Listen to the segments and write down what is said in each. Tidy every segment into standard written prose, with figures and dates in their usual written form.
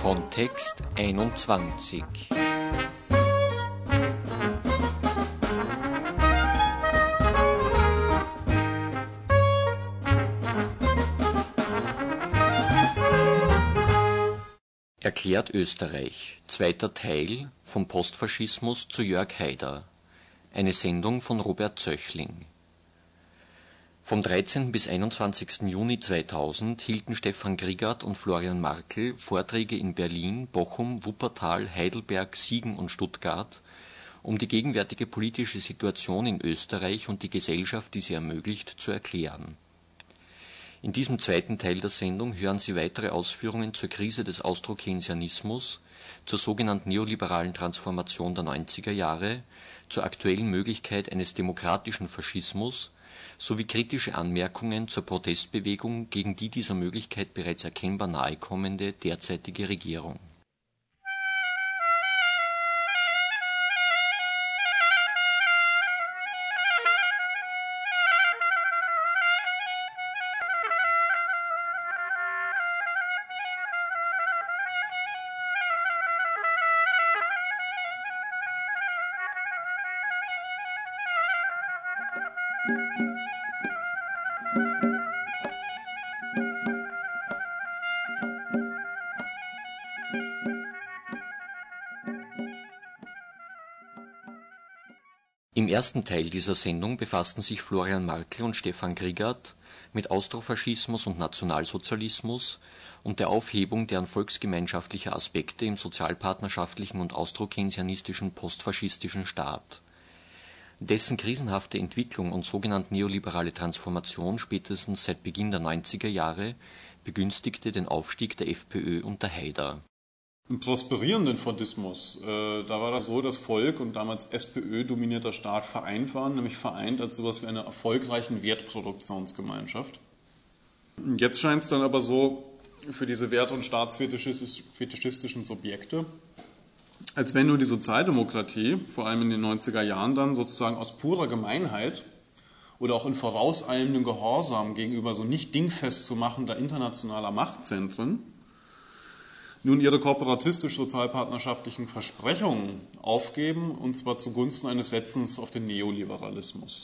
Kontext 21. Erklärt Österreich, zweiter Teil, vom Postfaschismus zu Jörg Haider. Eine Sendung von Robert Zöchling. Vom 13. bis 21. Juni 2000 hielten Stefan Grigart und Florian Markl Vorträge in Berlin, Bochum, Wuppertal, Heidelberg, Siegen und Stuttgart, um die gegenwärtige politische Situation in Österreich und die Gesellschaft, die sie ermöglicht, zu erklären. In diesem zweiten Teil der Sendung hören Sie weitere Ausführungen zur Krise des Austrokeynesianismus, zur sogenannten neoliberalen Transformation der 90er Jahre, zur aktuellen Möglichkeit eines demokratischen Faschismus sowie kritische Anmerkungen zur Protestbewegung gegen die dieser Möglichkeit bereits erkennbar nahekommende derzeitige Regierung. Im ersten Teil dieser Sendung befassten sich Florian Markl und Stefan Grigart mit Austrofaschismus und Nationalsozialismus und der Aufhebung deren volksgemeinschaftlicher Aspekte im sozialpartnerschaftlichen und austrokeynesianistischen postfaschistischen Staat. Dessen krisenhafte Entwicklung und sogenannte neoliberale Transformation spätestens seit Beginn der 90er Jahre begünstigte den Aufstieg der FPÖ unter Haider. Im prosperierenden Fordismus, da war das so, dass Volk und damals SPÖ-dominierter Staat vereint waren, nämlich vereint als sowas wie eine erfolgreichen Wertproduktionsgemeinschaft. Jetzt scheint es dann aber so für diese wert- und staatsfetischistischen Subjekte, als wenn nur die Sozialdemokratie, vor allem in den 90er Jahren dann sozusagen aus purer Gemeinheit oder auch in vorauseilendem Gehorsam gegenüber so nicht dingfest zu machender internationaler Machtzentren, nun ihre kooperatistisch-sozialpartnerschaftlichen Versprechungen aufgeben, und zwar zugunsten eines Setzens auf den Neoliberalismus.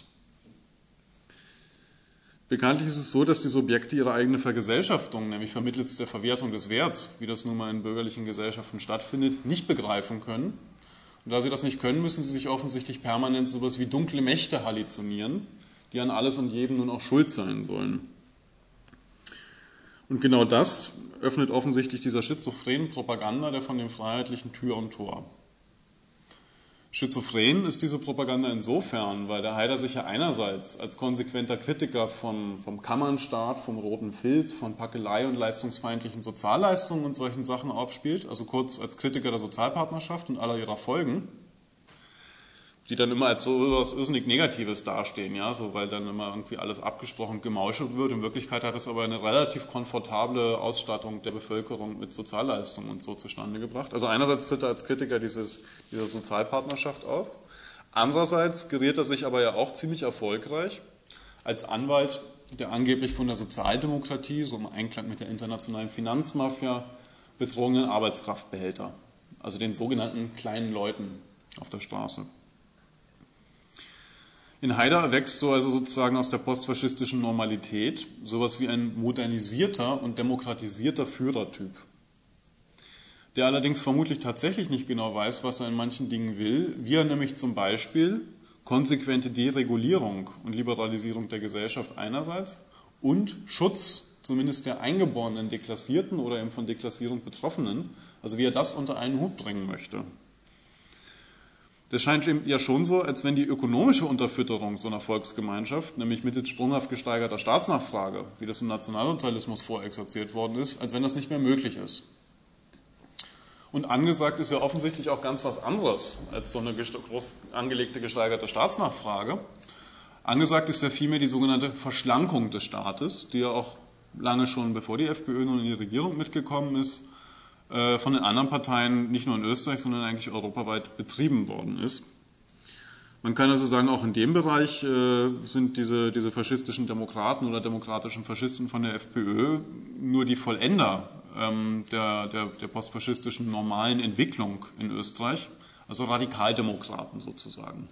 Bekanntlich ist es so, dass die Subjekte ihre eigene Vergesellschaftung, nämlich vermittels der Verwertung des Werts, wie das nun mal in bürgerlichen Gesellschaften stattfindet, nicht begreifen können. Und da sie das nicht können, müssen sie sich offensichtlich permanent so etwas wie dunkle Mächte halluzinieren, die an alles und jedem nun auch schuld sein sollen. Und genau das öffnet offensichtlich dieser schizophrenen Propaganda der von dem Freiheitlichen Tür und Tor. Schizophren ist diese Propaganda insofern, weil der Haider sich ja einerseits als konsequenter Kritiker vom Kammernstaat, vom roten Filz, von Packelei und leistungsfeindlichen Sozialleistungen und solchen Sachen aufspielt, also kurz als Kritiker der Sozialpartnerschaft und aller ihrer Folgen, die dann immer als so etwas irrsinnig Negatives dastehen, ja, so, weil dann immer irgendwie alles abgesprochen und gemauschelt wird. In Wirklichkeit hat es aber eine relativ komfortable Ausstattung der Bevölkerung mit Sozialleistungen und so zustande gebracht. Also einerseits tritt er als Kritiker dieser Sozialpartnerschaft auf, andererseits geriert er sich aber ja auch ziemlich erfolgreich als Anwalt der angeblich von der Sozialdemokratie, so im Einklang mit der internationalen Finanzmafia, betrogenen Arbeitskraftbehälter, also den sogenannten kleinen Leuten auf der Straße. In Haider erwächst so also sozusagen aus der postfaschistischen Normalität sowas wie ein modernisierter und demokratisierter Führertyp, der allerdings vermutlich tatsächlich nicht genau weiß, was er in manchen Dingen will, wie er nämlich zum Beispiel konsequente Deregulierung und Liberalisierung der Gesellschaft einerseits und Schutz zumindest der eingeborenen Deklassierten oder eben von Deklassierung Betroffenen, also wie er das unter einen Hut bringen möchte. Das scheint eben ja schon so, als wenn die ökonomische Unterfütterung so einer Volksgemeinschaft, nämlich mittels sprunghaft gesteigerter Staatsnachfrage, wie das im Nationalsozialismus vorexerziert worden ist, als wenn das nicht mehr möglich ist. Und angesagt ist ja offensichtlich auch ganz was anderes als so eine groß angelegte gesteigerte Staatsnachfrage. Angesagt ist ja vielmehr die sogenannte Verschlankung des Staates, die ja auch lange schon, bevor die FPÖ nun in die Regierung mitgekommen ist, von den anderen Parteien nicht nur in Österreich, sondern eigentlich europaweit betrieben worden ist. Man kann also sagen, auch in dem Bereich sind diese faschistischen Demokraten oder demokratischen Faschisten von der FPÖ nur die Vollender der postfaschistischen normalen Entwicklung in Österreich, also Radikaldemokraten sozusagen.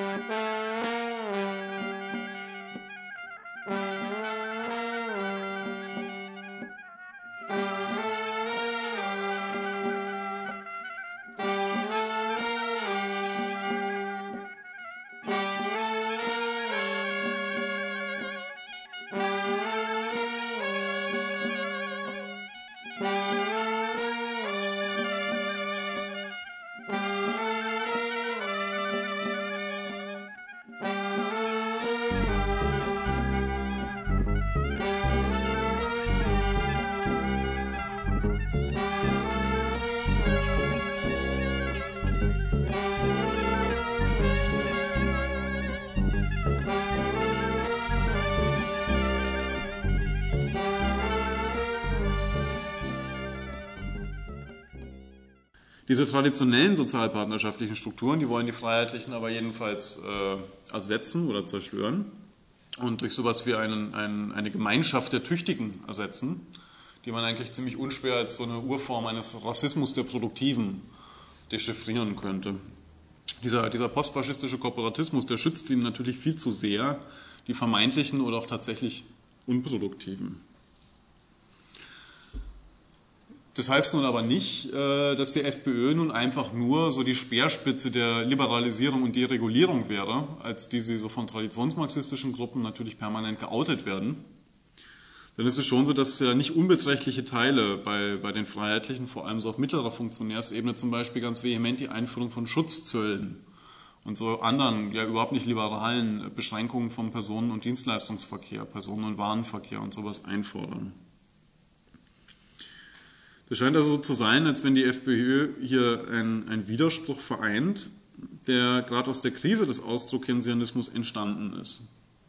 Diese traditionellen sozialpartnerschaftlichen Strukturen, die wollen die Freiheitlichen aber jedenfalls ersetzen oder zerstören und durch sowas wie eine Gemeinschaft der Tüchtigen ersetzen, die man eigentlich ziemlich unschwer als so eine Urform eines Rassismus der Produktiven dechiffrieren könnte. Dieser postfaschistische Korporatismus, der schützt ihnen natürlich viel zu sehr die vermeintlichen oder auch tatsächlich Unproduktiven. Das heißt nun aber nicht, dass die FPÖ nun einfach nur so die Speerspitze der Liberalisierung und Deregulierung wäre, als die sie so von traditionsmarxistischen Gruppen natürlich permanent geoutet werden. Denn es ist schon so, dass ja nicht unbeträchtliche Teile bei den Freiheitlichen, vor allem so auf mittlerer Funktionärsebene zum Beispiel, ganz vehement die Einführung von Schutzzöllen und so anderen, ja überhaupt nicht liberalen Beschränkungen vom Personen- und Dienstleistungsverkehr, Personen- und Warenverkehr und sowas einfordern. Das scheint also so zu sein, als wenn die FPÖ hier einen Widerspruch vereint, der gerade aus der Krise des Austrokeynesianismus entstanden ist.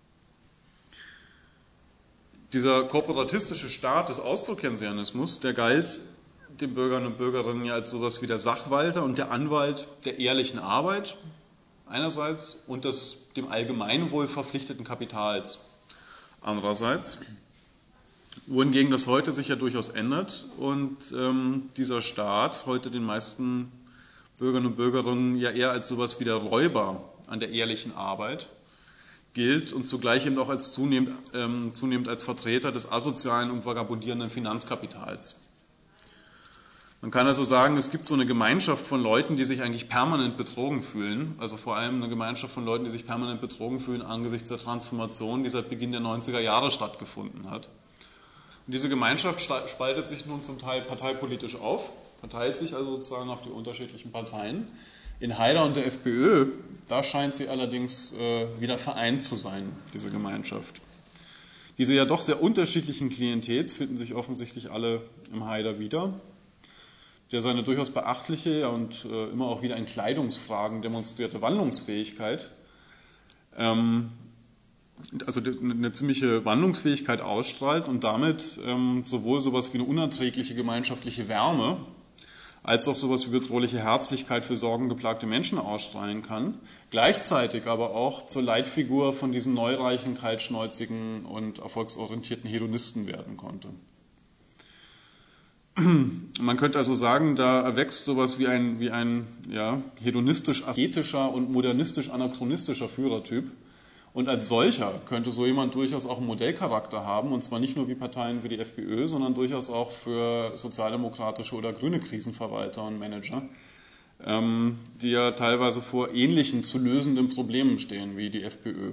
Dieser korporatistische Staat des Austrokeynesianismus, der galt den Bürgern und Bürgerinnen ja als sowas wie der Sachwalter und der Anwalt der ehrlichen Arbeit einerseits und des dem Allgemeinwohl verpflichteten Kapitals andererseits. Wohingegen das heute sich ja durchaus ändert und dieser Staat heute den meisten Bürgern und Bürgerinnen ja eher als sowas wie der Räuber an der ehrlichen Arbeit gilt und zugleich eben auch als zunehmend als Vertreter des asozialen und vagabundierenden Finanzkapitals. Man kann also sagen, es gibt so eine Gemeinschaft von Leuten, die sich eigentlich permanent betrogen fühlen, also vor allem eine Gemeinschaft von Leuten, die sich permanent betrogen fühlen angesichts der Transformation, die seit Beginn der 90er Jahre stattgefunden hat. Und diese Gemeinschaft spaltet sich nun zum Teil parteipolitisch auf, verteilt sich also sozusagen auf die unterschiedlichen Parteien. In Haider und der FPÖ, da scheint sie allerdings wieder vereint zu sein, diese Gemeinschaft. Diese ja doch sehr unterschiedlichen Klientels finden sich offensichtlich alle im Haider wieder, der seine durchaus beachtliche und immer auch wieder in Kleidungsfragen demonstrierte Wandlungsfähigkeit, also eine ziemliche Wandlungsfähigkeit ausstrahlt und damit sowohl sowas wie eine unerträgliche gemeinschaftliche Wärme als auch sowas wie bedrohliche Herzlichkeit für sorgengeplagte Menschen ausstrahlen kann, gleichzeitig aber auch zur Leitfigur von diesen neureichen, kaltschnäuzigen und erfolgsorientierten Hedonisten werden konnte. Man könnte also sagen, da erwächst sowas wie ein hedonistisch-asketischer und modernistisch-anachronistischer Führertyp. Und als solcher könnte so jemand durchaus auch einen Modellcharakter haben, und zwar nicht nur wie Parteien wie die FPÖ, sondern durchaus auch für sozialdemokratische oder grüne Krisenverwalter und Manager, die ja teilweise vor ähnlichen zu lösenden Problemen stehen wie die FPÖ.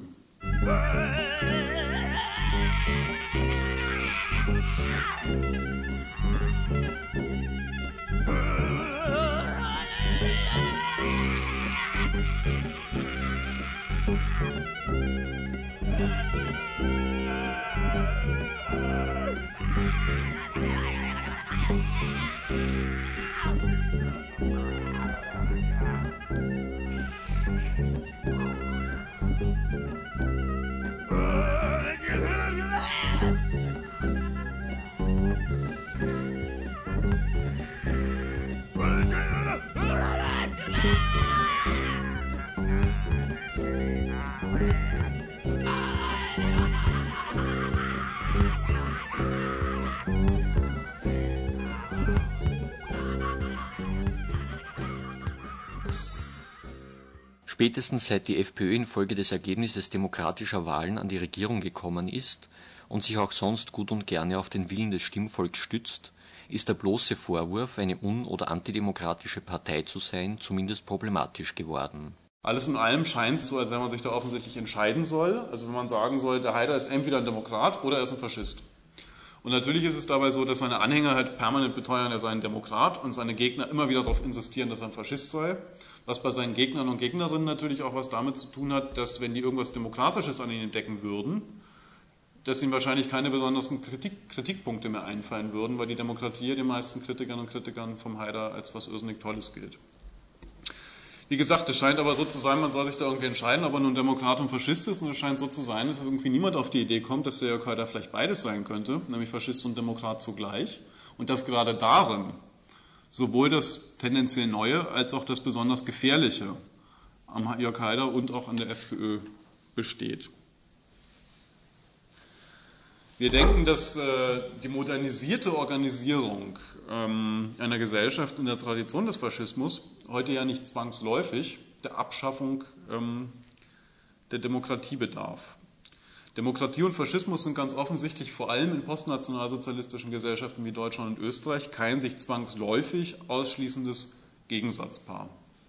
Spätestens seit die FPÖ infolge des Ergebnisses demokratischer Wahlen an die Regierung gekommen ist und sich auch sonst gut und gerne auf den Willen des Stimmvolks stützt, ist der bloße Vorwurf, eine un- oder antidemokratische Partei zu sein, zumindest problematisch geworden. Alles in allem scheint es so, als wenn man sich da offensichtlich entscheiden soll. Also wenn man sagen soll, der Haider ist entweder ein Demokrat oder er ist ein Faschist. Und natürlich ist es dabei so, dass seine Anhänger halt permanent beteuern, er sei ein Demokrat und seine Gegner immer wieder darauf insistieren, dass er ein Faschist sei. Was bei seinen Gegnern und Gegnerinnen natürlich auch was damit zu tun hat, dass wenn die irgendwas Demokratisches an ihn entdecken würden, dass ihnen wahrscheinlich keine besonderen Kritikpunkte mehr einfallen würden, weil die Demokratie den meisten Kritikern und Kritikern vom Haider als was irrsinnig Tolles gilt. Wie gesagt, es scheint aber so zu sein, man soll sich da irgendwie entscheiden, ob er nun Demokrat und Faschist ist, und es scheint so zu sein, dass irgendwie niemand auf die Idee kommt, dass der Jörg Haider vielleicht beides sein könnte, nämlich Faschist und Demokrat zugleich, und dass gerade darin sowohl das tendenziell Neue als auch das besonders Gefährliche am Jörg Haider und auch an der FPÖ besteht. Wir denken, dass die modernisierte Organisierung einer Gesellschaft in der Tradition des Faschismus heute ja nicht zwangsläufig der Abschaffung der Demokratie bedarf. Demokratie und Faschismus sind ganz offensichtlich vor allem in postnationalsozialistischen Gesellschaften wie Deutschland und Österreich kein sich zwangsläufig ausschließendes Gegensatzpaar.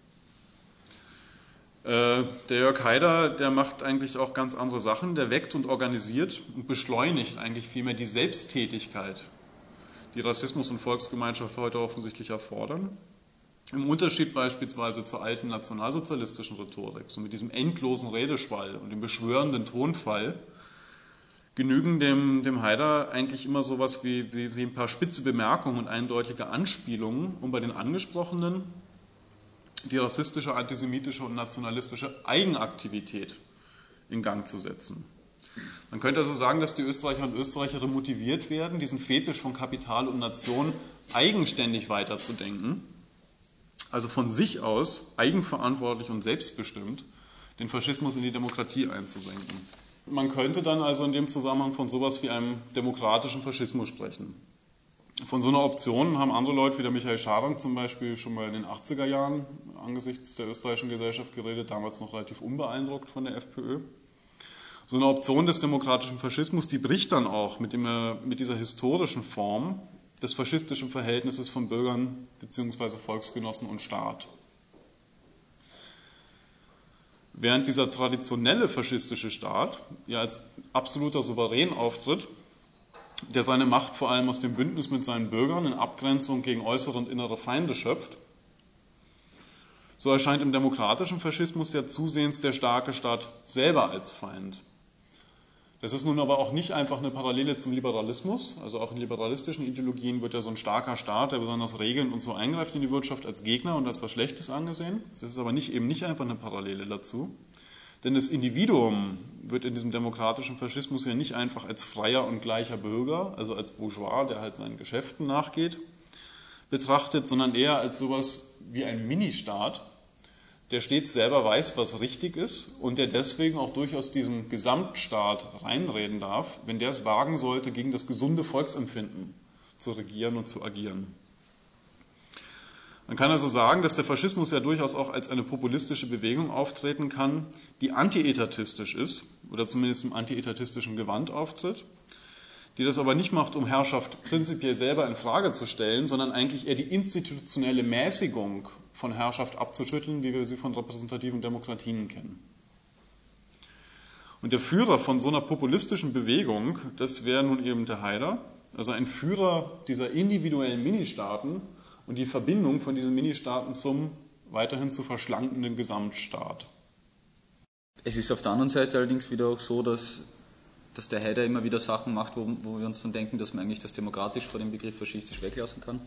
Der Jörg Haider, der macht eigentlich auch ganz andere Sachen, der weckt und organisiert und beschleunigt eigentlich vielmehr die Selbsttätigkeit, die Rassismus und Volksgemeinschaft heute offensichtlich erfordern. Im Unterschied beispielsweise zur alten nationalsozialistischen Rhetorik, so mit diesem endlosen Redeschwall und dem beschwörenden Tonfall, genügen dem Haider eigentlich immer sowas wie ein paar spitze Bemerkungen und eindeutige Anspielungen, um bei den Angesprochenen die rassistische, antisemitische und nationalistische Eigenaktivität in Gang zu setzen. Man könnte also sagen, dass die Österreicher und Österreicherinnen motiviert werden, diesen Fetisch von Kapital und Nation eigenständig weiterzudenken, also von sich aus eigenverantwortlich und selbstbestimmt den Faschismus in die Demokratie einzusenken. Man könnte dann also in dem Zusammenhang von sowas wie einem demokratischen Faschismus sprechen. Von so einer Option haben andere Leute wie der Michael Scharang zum Beispiel schon mal in den 80er Jahren angesichts der österreichischen Gesellschaft geredet, damals noch relativ unbeeindruckt von der FPÖ. So eine Option des demokratischen Faschismus, die bricht dann auch mit dieser historischen Form des faschistischen Verhältnisses von Bürgern bzw. Volksgenossen und Staat. Während dieser traditionelle faschistische Staat ja als absoluter Souverän auftritt, der seine Macht vor allem aus dem Bündnis mit seinen Bürgern in Abgrenzung gegen äußere und innere Feinde schöpft, so erscheint im demokratischen Faschismus ja zusehends der starke Staat selber als Feind. Das ist nun aber auch nicht einfach eine Parallele zum Liberalismus, also auch in liberalistischen Ideologien wird ja so ein starker Staat, der besonders regelnd und so eingreift in die Wirtschaft, als Gegner und als was Schlechtes angesehen. Das ist aber eben nicht einfach eine Parallele dazu. Denn das Individuum wird in diesem demokratischen Faschismus ja nicht einfach als freier und gleicher Bürger, also als Bourgeois, der halt seinen Geschäften nachgeht, betrachtet, sondern eher als sowas wie ein Ministaat, der stets selber weiß, was richtig ist und der deswegen auch durchaus diesem Gesamtstaat reinreden darf, wenn der es wagen sollte, gegen das gesunde Volksempfinden zu regieren und zu agieren. Man kann also sagen, dass der Faschismus ja durchaus auch als eine populistische Bewegung auftreten kann, die antietatistisch ist oder zumindest im antietatistischen Gewand auftritt, die das aber nicht macht, um Herrschaft prinzipiell selber in Frage zu stellen, sondern eigentlich eher die institutionelle Mäßigung von Herrschaft abzuschütteln, wie wir sie von repräsentativen Demokratien kennen. Und der Führer von so einer populistischen Bewegung, das wäre nun eben der Haider, also ein Führer dieser individuellen Ministaaten und die Verbindung von diesen Ministaaten zum weiterhin zu verschlankenden Gesamtstaat. Es ist auf der anderen Seite allerdings wieder auch so, dass der Haider immer wieder Sachen macht, wo wir uns dann denken, dass man eigentlich das demokratisch vor dem Begriff faschistisch weglassen kann.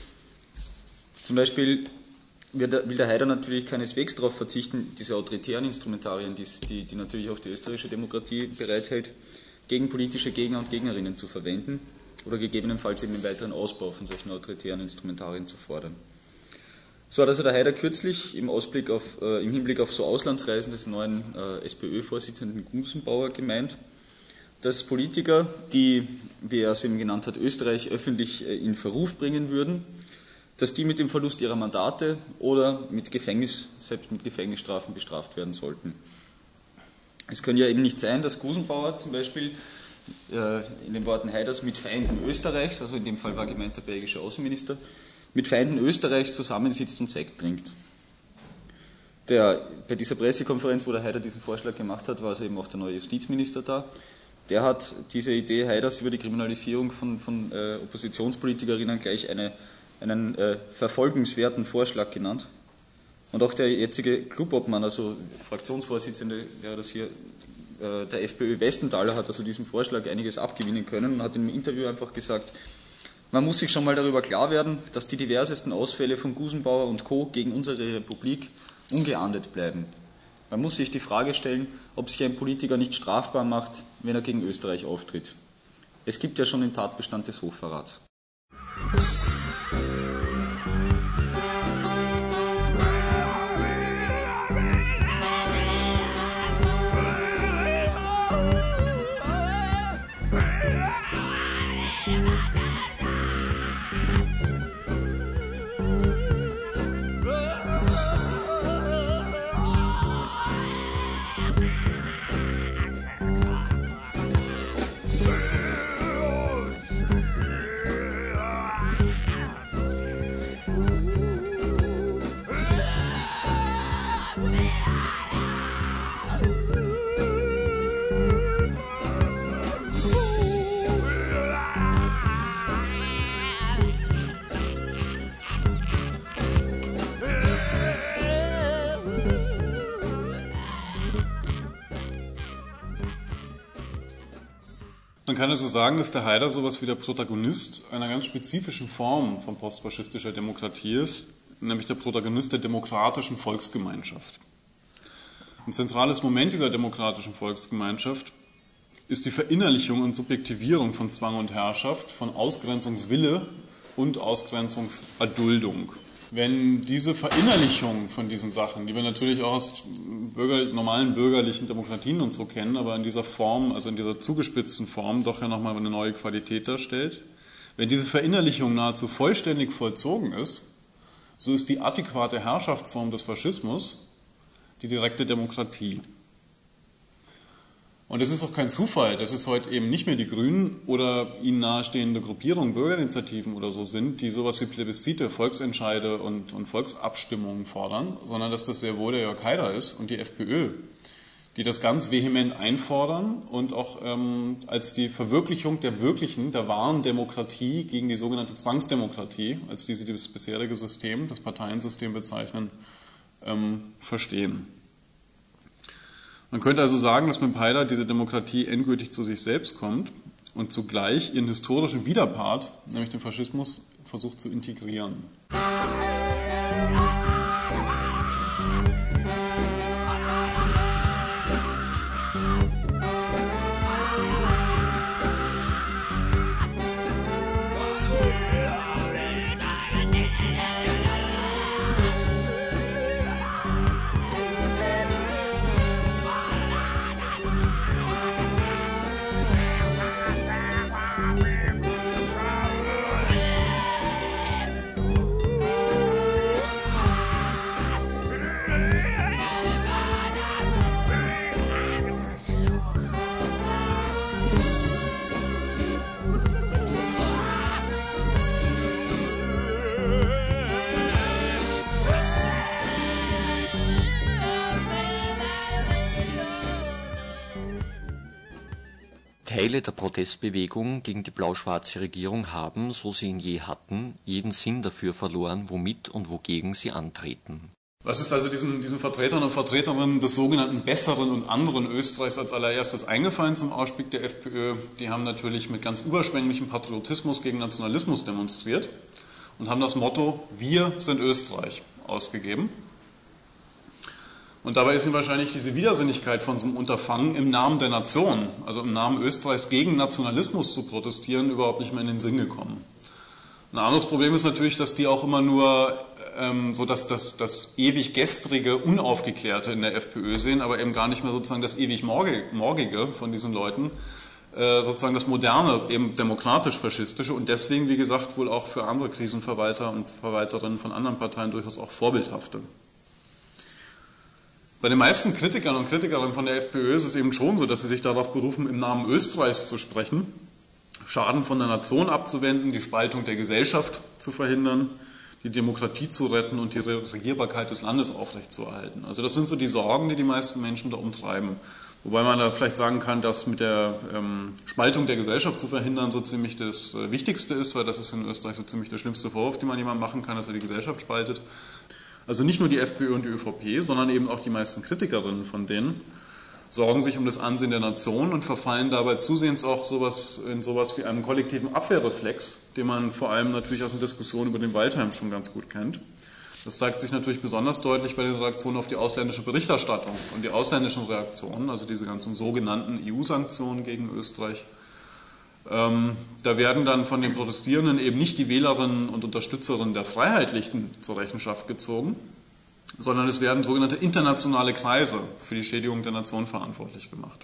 Zum Beispiel will der Haider natürlich keineswegs darauf verzichten, diese autoritären Instrumentarien, die natürlich auch die österreichische Demokratie bereithält, gegen politische Gegner und Gegnerinnen zu verwenden oder gegebenenfalls eben einen weiteren Ausbau von solchen autoritären Instrumentarien zu fordern. So hat also der Haider kürzlich im Hinblick auf so Auslandsreisen des neuen SPÖ-Vorsitzenden Gusenbauer gemeint, dass Politiker, die, wie er es eben genannt hat, Österreich öffentlich in Verruf bringen würden, dass die mit dem Verlust ihrer Mandate oder selbst mit Gefängnisstrafen bestraft werden sollten. Es kann ja eben nicht sein, dass Gusenbauer zum Beispiel in den Worten Haiders mit Feinden Österreichs, also in dem Fall war gemeint der belgische Außenminister, mit Feinden Österreichs zusammensitzt und Sekt trinkt. Bei dieser Pressekonferenz, wo der Haider diesen Vorschlag gemacht hat, war also eben auch der neue Justizminister da. Der hat diese Idee Haiders über die Kriminalisierung von Oppositionspolitikerinnen gleich einen verfolgenswerten Vorschlag genannt. Und auch der jetzige Clubobmann, also Fraktionsvorsitzende wäre das hier, der FPÖ Westenthaler, hat also diesem Vorschlag einiges abgewinnen können und hat im Interview einfach gesagt, man muss sich schon mal darüber klar werden, dass die diversesten Ausfälle von Gusenbauer und Co. gegen unsere Republik ungeahndet bleiben. Man muss sich die Frage stellen, ob sich ein Politiker nicht strafbar macht, wenn er gegen Österreich auftritt. Es gibt ja schon den Tatbestand des Hochverrats. Man kann also sagen, dass der Haider sowas wie der Protagonist einer ganz spezifischen Form von postfaschistischer Demokratie ist, nämlich der Protagonist der demokratischen Volksgemeinschaft. Ein zentrales Moment dieser demokratischen Volksgemeinschaft ist die Verinnerlichung und Subjektivierung von Zwang und Herrschaft, von Ausgrenzungswille und Ausgrenzungserduldung. Wenn diese Verinnerlichung von diesen Sachen, die wir natürlich auch aus normalen bürgerlichen Demokratien und so kennen, aber in dieser Form, also in dieser zugespitzten Form, doch ja nochmal eine neue Qualität darstellt, wenn diese Verinnerlichung nahezu vollständig vollzogen ist, so ist die adäquate Herrschaftsform des Faschismus die direkte Demokratie. Und es ist auch kein Zufall, dass es heute eben nicht mehr die Grünen oder ihnen nahestehende Gruppierungen, Bürgerinitiativen oder so sind, die sowas wie Plebiszite, Volksentscheide und Volksabstimmungen fordern, sondern dass das sehr wohl der Jörg Haider ist und die FPÖ, die das ganz vehement einfordern und auch als die Verwirklichung der wahren Demokratie gegen die sogenannte Zwangsdemokratie, als die sie das bisherige System, das Parteiensystem bezeichnen, verstehen. Man könnte also sagen, dass mit Haider diese Demokratie endgültig zu sich selbst kommt und zugleich ihren historischen Widerpart, nämlich den Faschismus, versucht zu integrieren. Teile der Protestbewegung gegen die blau-schwarze Regierung haben, so sie ihn je hatten, jeden Sinn dafür verloren, womit und wogegen sie antreten. Was ist also diesen Vertretern und Vertreterinnen des sogenannten besseren und anderen Österreichs als allererstes eingefallen zum Ausstieg der FPÖ? Die haben natürlich mit ganz überschwänglichem Patriotismus gegen Nationalismus demonstriert und haben das Motto "Wir sind Österreich" ausgegeben. Und dabei ist Ihnen wahrscheinlich diese Widersinnigkeit von so einem Unterfangen im Namen der Nation, also im Namen Österreichs gegen Nationalismus zu protestieren, überhaupt nicht mehr in den Sinn gekommen. Ein anderes Problem ist natürlich, dass die auch immer nur so das ewig Gestrige, Unaufgeklärte in der FPÖ sehen, aber eben gar nicht mehr sozusagen das ewig Morgige von diesen Leuten, sozusagen das moderne, eben demokratisch-faschistische und deswegen, wie gesagt, wohl auch für andere Krisenverwalter und Verwalterinnen von anderen Parteien durchaus auch vorbildhafte. Bei den meisten Kritikern und Kritikerinnen von der FPÖ ist es eben schon so, dass sie sich darauf berufen, im Namen Österreichs zu sprechen, Schaden von der Nation abzuwenden, die Spaltung der Gesellschaft zu verhindern, die Demokratie zu retten und die Regierbarkeit des Landes aufrechtzuerhalten. Also das sind so die Sorgen, die die meisten Menschen da umtreiben. Wobei man da vielleicht sagen kann, dass mit der Spaltung der Gesellschaft zu verhindern so ziemlich das Wichtigste ist, weil das ist in Österreich so ziemlich der schlimmste Vorwurf, den man jemandem machen kann, dass er die Gesellschaft spaltet. Also nicht nur die FPÖ und die ÖVP, sondern eben auch die meisten Kritikerinnen von denen sorgen sich um das Ansehen der Nation und verfallen dabei zusehends auch in sowas wie einem kollektiven Abwehrreflex, den man vor allem natürlich aus der Diskussion über den Waldheim schon ganz gut kennt. Das zeigt sich natürlich besonders deutlich bei den Reaktionen auf die ausländische Berichterstattung und die ausländischen Reaktionen, also diese ganzen sogenannten EU-Sanktionen gegen Österreich. Da werden dann von den Protestierenden eben nicht die Wählerinnen und Unterstützerinnen der Freiheitlichen zur Rechenschaft gezogen, sondern es werden sogenannte internationale Kreise für die Schädigung der Nation verantwortlich gemacht.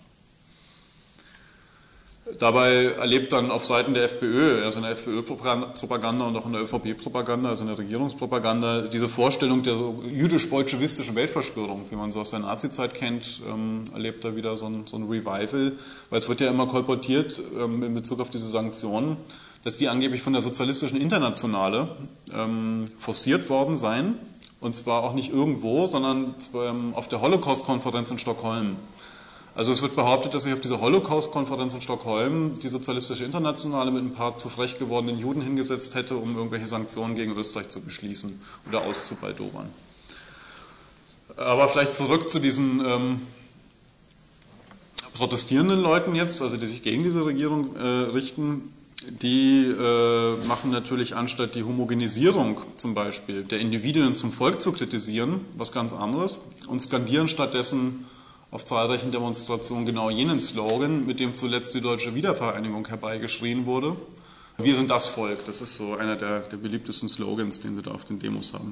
Dabei erlebt dann auf Seiten der FPÖ, also in der FPÖ-Propaganda und auch in der ÖVP-Propaganda, also in der Regierungspropaganda, diese Vorstellung der so jüdisch-bolschewistischen Weltverschwörung, wie man so aus der Nazizeit kennt, erlebt da wieder so ein Revival, weil es wird ja immer kolportiert in Bezug auf diese Sanktionen, dass die angeblich von der sozialistischen Internationale forciert worden seien, und zwar auch nicht irgendwo, sondern auf der Holocaust-Konferenz in Stockholm. Also es wird behauptet, dass sich auf dieser Holocaust-Konferenz in Stockholm die Sozialistische Internationale mit ein paar zu frech gewordenen Juden hingesetzt hätte, um irgendwelche Sanktionen gegen Österreich zu beschließen oder auszubaldowern. Aber vielleicht zurück zu diesen protestierenden Leuten jetzt, also die sich gegen diese Regierung richten. Die machen natürlich anstatt die Homogenisierung zum Beispiel der Individuen zum Volk zu kritisieren, was ganz anderes und skandieren stattdessen auf zahlreichen Demonstrationen genau jenen Slogan, mit dem zuletzt die deutsche Wiedervereinigung herbeigeschrien wurde. Wir sind das Volk, das ist so einer der beliebtesten Slogans, den sie da auf den Demos haben.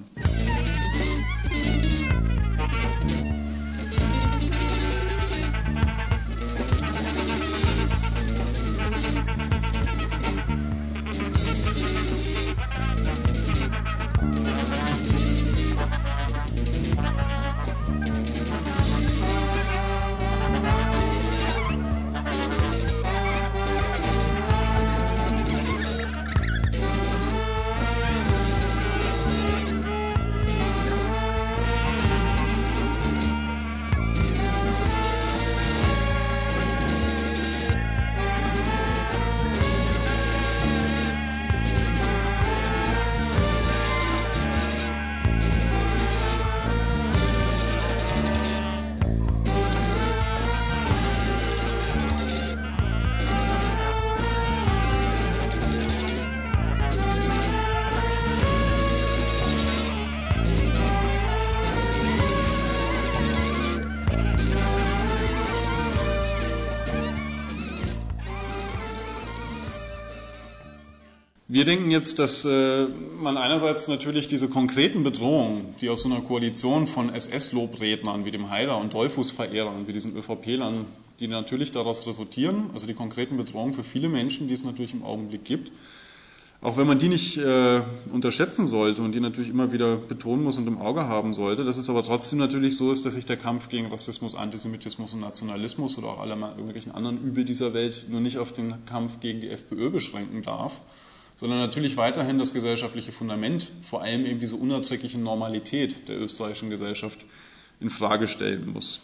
Wir denken jetzt, dass man einerseits natürlich diese konkreten Bedrohungen, die aus so einer Koalition von SS-Lobrednern wie dem Haider und Dollfuß-Verehrern, wie diesen ÖVP-Lern, die natürlich daraus resultieren, also die konkreten Bedrohungen für viele Menschen, die es natürlich im Augenblick gibt, auch wenn man die nicht unterschätzen sollte und die natürlich immer wieder betonen muss und im Auge haben sollte, dass es aber trotzdem natürlich so ist, dass sich der Kampf gegen Rassismus, Antisemitismus und Nationalismus oder auch alle irgendwelchen anderen Übel dieser Welt nur nicht auf den Kampf gegen die FPÖ beschränken darf, sondern natürlich weiterhin das gesellschaftliche Fundament, vor allem eben diese unerträgliche Normalität der österreichischen Gesellschaft in Frage stellen muss.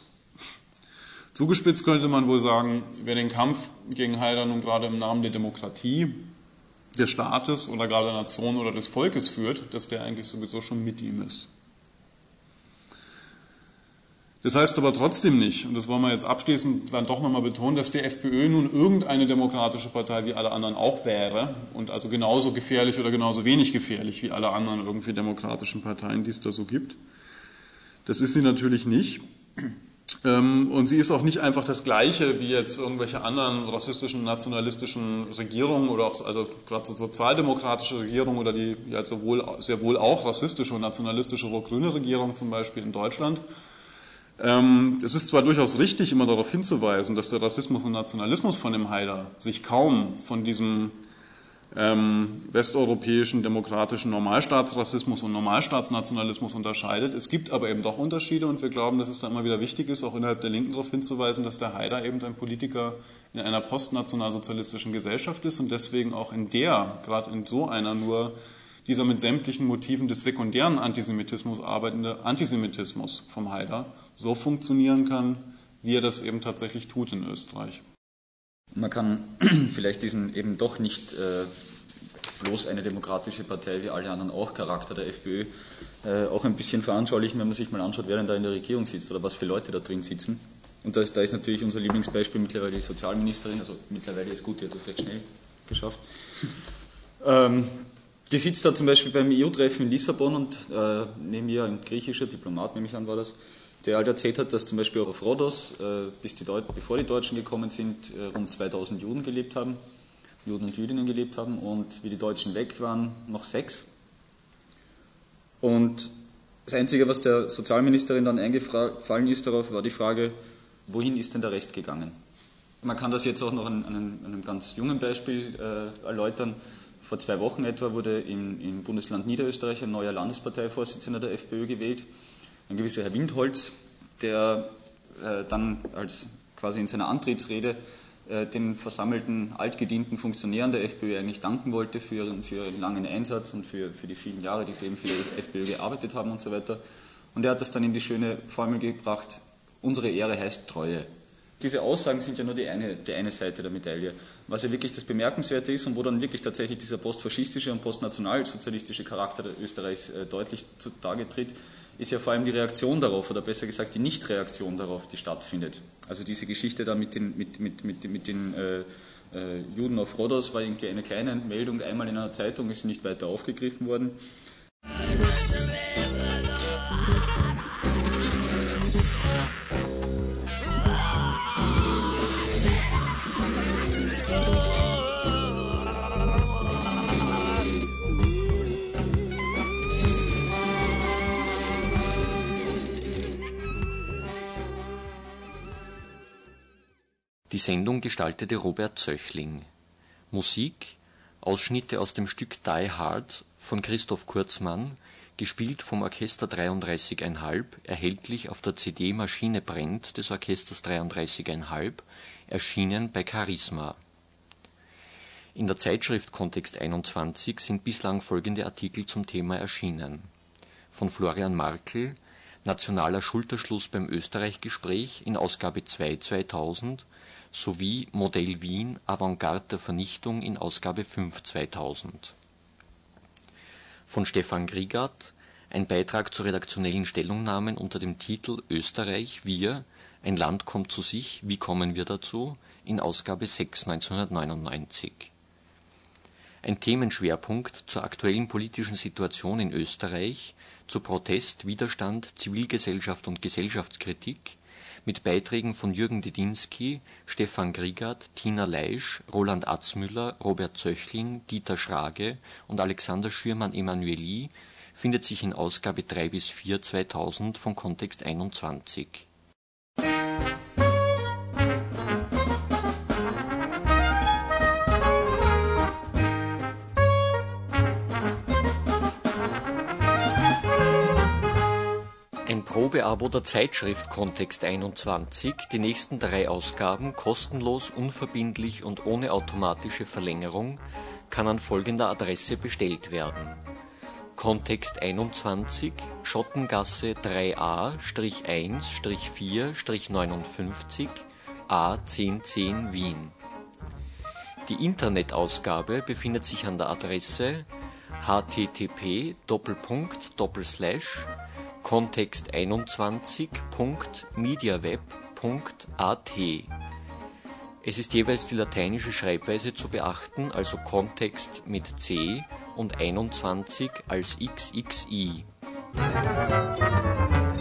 Zugespitzt könnte man wohl sagen, wer den Kampf gegen Haider nun gerade im Namen der Demokratie, des Staates oder gerade der Nation oder des Volkes führt, dass der eigentlich sowieso schon mit ihm ist. Das heißt aber trotzdem nicht, und das wollen wir jetzt abschließend dann doch nochmal betonen, dass die FPÖ nun irgendeine demokratische Partei wie alle anderen auch wäre und also genauso gefährlich oder genauso wenig gefährlich wie alle anderen irgendwie demokratischen Parteien, die es da so gibt. Das ist sie natürlich nicht. Und sie ist auch nicht einfach das Gleiche wie jetzt irgendwelche anderen rassistischen, nationalistischen Regierungen oder auch also gerade so sozialdemokratische Regierungen oder die ja sehr wohl auch rassistische und nationalistische rot-grüne Regierung zum Beispiel in Deutschland. Es ist zwar durchaus richtig, immer darauf hinzuweisen, dass der Rassismus und Nationalismus von dem Haider sich kaum von diesem westeuropäischen demokratischen Normalstaatsrassismus und Normalstaatsnationalismus unterscheidet. Es gibt aber eben doch Unterschiede und wir glauben, dass es da immer wieder wichtig ist, auch innerhalb der Linken darauf hinzuweisen, dass der Haider eben ein Politiker in einer postnationalsozialistischen Gesellschaft ist und deswegen auch gerade in so einer nur dieser mit sämtlichen Motiven des sekundären Antisemitismus arbeitende Antisemitismus vom Haider so funktionieren kann, wie er das eben tatsächlich tut in Österreich. Man kann vielleicht diesen eben doch nicht bloß eine demokratische Partei wie alle anderen auch Charakter der FPÖ auch ein bisschen veranschaulichen, wenn man sich mal anschaut, wer denn da in der Regierung sitzt oder was für Leute da drin sitzen. Und da ist natürlich unser Lieblingsbeispiel mittlerweile die Sozialministerin, also mittlerweile ist gut, die hat das recht schnell geschafft. Die sitzt da zum Beispiel beim EU-Treffen in Lissabon und neben ihr ein griechischer Diplomat, nehme ich an, war das, der halt erzählt hat, dass zum Beispiel auch auf Rhodos, bevor die Deutschen gekommen sind, rund 2000 Juden gelebt haben, Juden und Jüdinnen gelebt haben und wie die Deutschen weg waren, noch 6. Und das Einzige, was der Sozialministerin dann eingefallen ist darauf, war die Frage, wohin ist denn der Rest gegangen? Man kann das jetzt auch noch an einem ganz jungen Beispiel erläutern. Vor 2 Wochen etwa wurde im Bundesland Niederösterreich ein neuer Landesparteivorsitzender der FPÖ gewählt. Ein gewisser Herr Windholz, der dann als quasi in seiner Antrittsrede den versammelten altgedienten Funktionären der FPÖ eigentlich danken wollte für ihren langen Einsatz und für die vielen Jahre, die sie eben für die FPÖ gearbeitet haben und so weiter. Und er hat das dann in die schöne Formel gebracht, unsere Ehre heißt Treue. Diese Aussagen sind ja nur die eine Seite der Medaille. Was ja wirklich das Bemerkenswerte ist und wo dann wirklich tatsächlich dieser postfaschistische und postnationalsozialistische Charakter Österreichs deutlich zutage tritt, ist ja vor allem die Reaktion darauf, oder besser gesagt die Nichtreaktion darauf, die stattfindet. Also diese Geschichte da mit den Juden auf Rhodos war irgendwie eine kleine Meldung, einmal in einer Zeitung, ist nicht weiter aufgegriffen worden. Die Sendung gestaltete Robert Zöchling. Musik: Ausschnitte aus dem Stück Die Hard von Christoph Kurzmann, gespielt vom Orchester 33,5, erhältlich auf der CD Maschine brennt des Orchesters 33,5, erschienen bei Charisma. In der Zeitschrift Kontext 21 sind bislang folgende Artikel zum Thema erschienen: von Florian Markl, Nationaler Schulterschluss beim Österreich-Gespräch in Ausgabe 2 2000 sowie Modell Wien, Avantgarde der Vernichtung in Ausgabe 5 2000. Von Stefan Grigat, ein Beitrag zu redaktionellen Stellungnahmen unter dem Titel Österreich, wir, ein Land kommt zu sich, wie kommen wir dazu? In Ausgabe 6 1999. Ein Themenschwerpunkt zur aktuellen politischen Situation in Österreich, zu Protest, Widerstand, Zivilgesellschaft und Gesellschaftskritik, mit Beiträgen von Jürgen Didinski, Stefan Grigat, Tina Leisch, Roland Atzmüller, Robert Zöchling, Dieter Schrage und Alexander Schürmann-Emanueli, findet sich in Ausgabe 3 bis 4 2000 von Kontext 21. Ein Probeabo der Zeitschrift Kontext 21, die nächsten 3 Ausgaben kostenlos, unverbindlich und ohne automatische Verlängerung, kann an folgender Adresse bestellt werden: Kontext 21, Schottengasse 3a-1-4-59 A1010 Wien. Die Internetausgabe befindet sich an der Adresse http://kontext21.mediaweb.at. Es ist jeweils die lateinische Schreibweise zu beachten, also Kontext mit C und 21 als XXI.